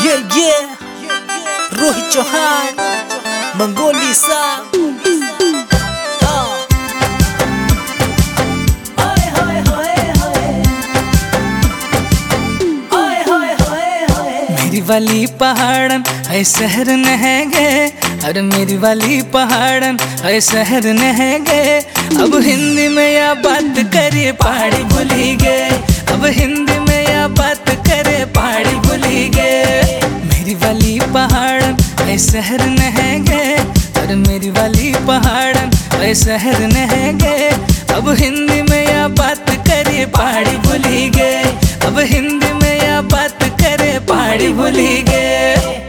रोहित चौहान मंगोली सा मेरी वाली पहाड़न है शहर नहेंगे, अरे मेरी वाली पहाड़न है शहर नहेंगे। अब हिंदी में या बात करे पहाड़ी भूली गए, अब हिंदी में या बात करे पहाड़ी भूली गए। मेरी वाली पहाड़न है शहर नहेंगे, अरे मेरी वाली पहाड़न है शहर नहेंगे। अब हिंदी में या बात करे पहाड़ी भूली गए, अब हिंदी में या बात करे पहाड़ी भूली गए।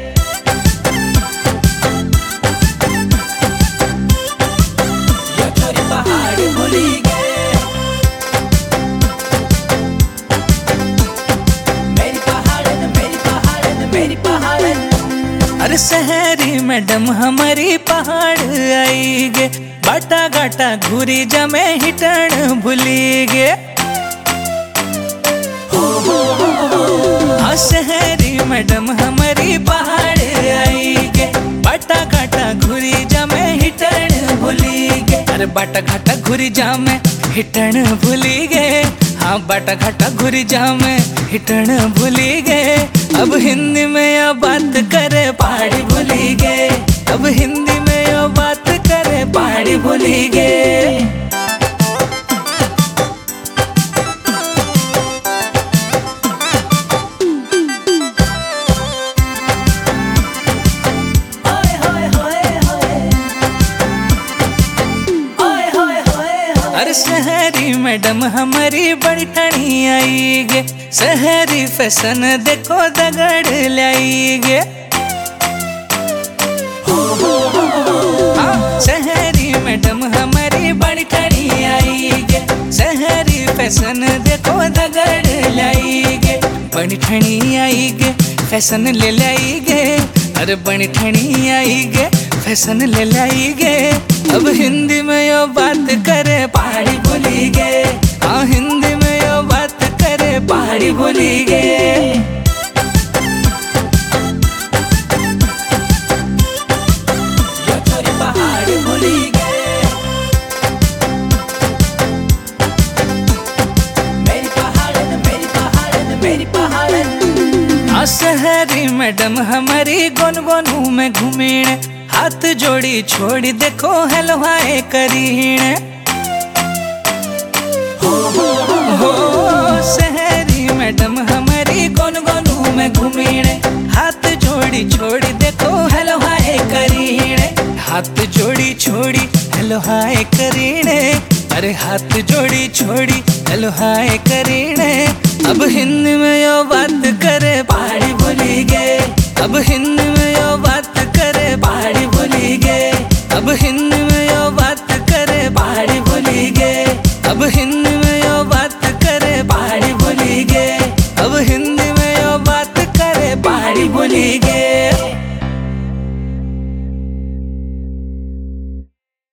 पहाड़ी भूली गए, मेरी पहाड़न मेरी पहाड़न मेरी पहाड़न। अरे शहरी मैडम हमारी पहाड़ आई गे, बाटा घाटा घूरी जमे हिटन भूली गे। हाँ शहरी मैडम हमारी पहाड़ आई गे, बाटा घाटा घूरी जमे हिटन भूली गे। अरे बाटा घाटा घूरी जामे हिटन भूली गे, हाँ बाटा घाटा घूरी जामे हिटन भूली गे। अब हिंदी में या बात करे पहाड़ी भूली गे, अब हिंदी में या बात करे पहाड़ी भूली गे। अरे शहरी मैडम हमारी बड़ी ठणी आई गे, शहरी फैशन देखो दगड़ लाई गे। शहरी मैडम हमारी बड़ी ठणी आई गे, शहरी फैशन देखो दगड़ लाई गे। बड़ी ठणी आई गे फैशन ले लाई गे, अरे बड़ी ठणी आई गे फैशन ले लाई गे। अब हिंदी में यो बात करे पहाड़ी भूली गे, हाँ हिंदी में यो बात करे पहाड़ी भूली गे। पहाड़ी भूली गे, मेरी पहाड़न मेरी पहाड़न मेरी पहाड़न। हाँ शहरी मैडम हमारी गोन गोनू में घूमीण, हाथ जोड़ी छोड़ी देखो हेलो हाय करीण। हो शहरी मैडम हमारी गोन गोनू में घूमीण, हाथ जोड़ी छोड़ी देखो हेलो हाय करीण। हाथ जोड़ी छोड़ी हेलो हाय करीण, अरे हाथ जोड़ी छोड़ी हेलो हाय करीण। अब हिंदी में यो बात करे पहाड़ी भूली गए, अब हिंदी में